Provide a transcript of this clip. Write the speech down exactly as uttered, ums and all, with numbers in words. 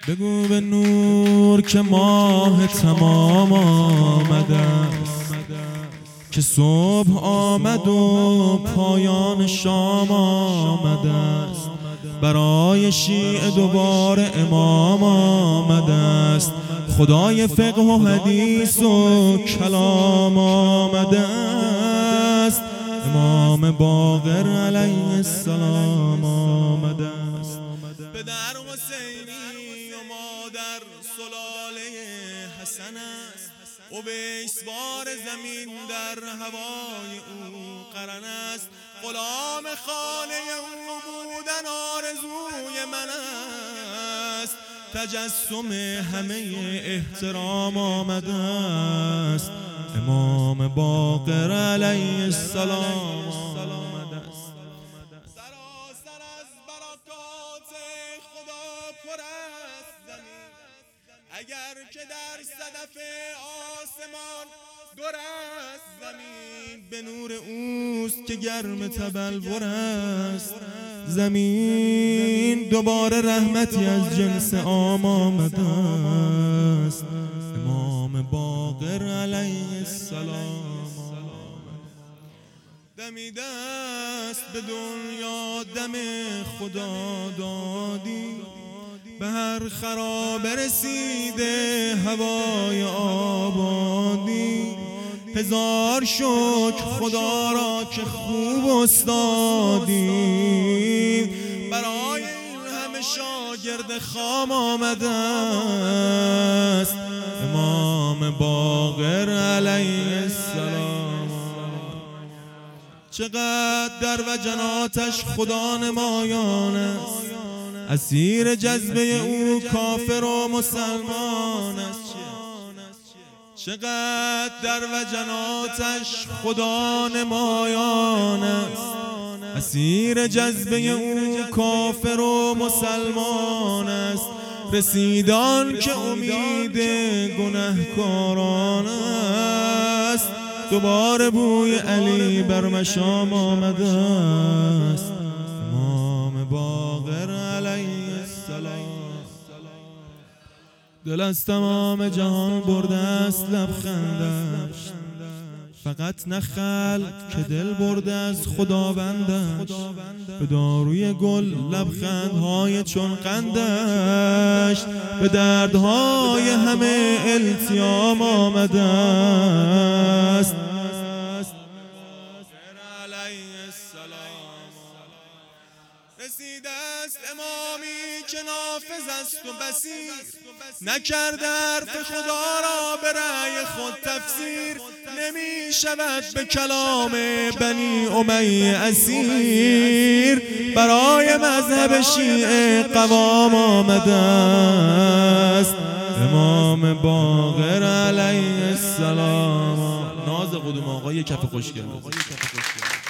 بگو به نور که ماه تمام آمده است، که صبح آمد و پایان شام آمده است. برای شیعه دوباره امام آمده است، خدای فقه و حدیث و کلام آمده است. امام باقر علیه السلام آمده است. پدر حسینی و مادر سلاله حسن است، اویسوار زمین در هوای او قرن است. غلام خانه او بودن آرزوی من است، تجسم همه احترام آمده است. امام باقر علیه السلام آمده است. سراسر از برکات خدا پر است زمین، اگر که در صدف آسمان دور است زمین. به نور اوست که گرم تبلور است زمین. دوباره رحمتی از جنس عام آمده است. امام باقر علیه السلام دمیده است به دنیا دم خدا دادی، به هر خرابه رسیده هوای آبادی. هزار شکر خدا را که خوب استادی، برای این همه شاگرد خام آمده است. امام باقر علیه السلام چقدر در وجناتش خدا نمایان است، اسیر جذبه او کافر و مسلمان است. چقدر در وجناتش خدا نمایان است، اسیر جذبه او کافر و مسلمان است. رسیدان که امید گنهکاران است، دوباره بوی علی بر مشام آمده است. امام باقر علیه السلام دل از تمام جهان برده است لبخندش، فقط نه خلق که دل برده از خداوندش. به داروی گل لبخندهای چون قندش، به دردهای همه التیام آمده است. رسیده است امامی که نافذ است و بصیر، نکرده حرف خدا را به رأی خود تفسیر. نمی شود به کلام بنی امیه اسیر، برای مذهب شیعه قوام آمده است. امام باقر علیه السلام. ناز قدوم آقای کف خوشگل.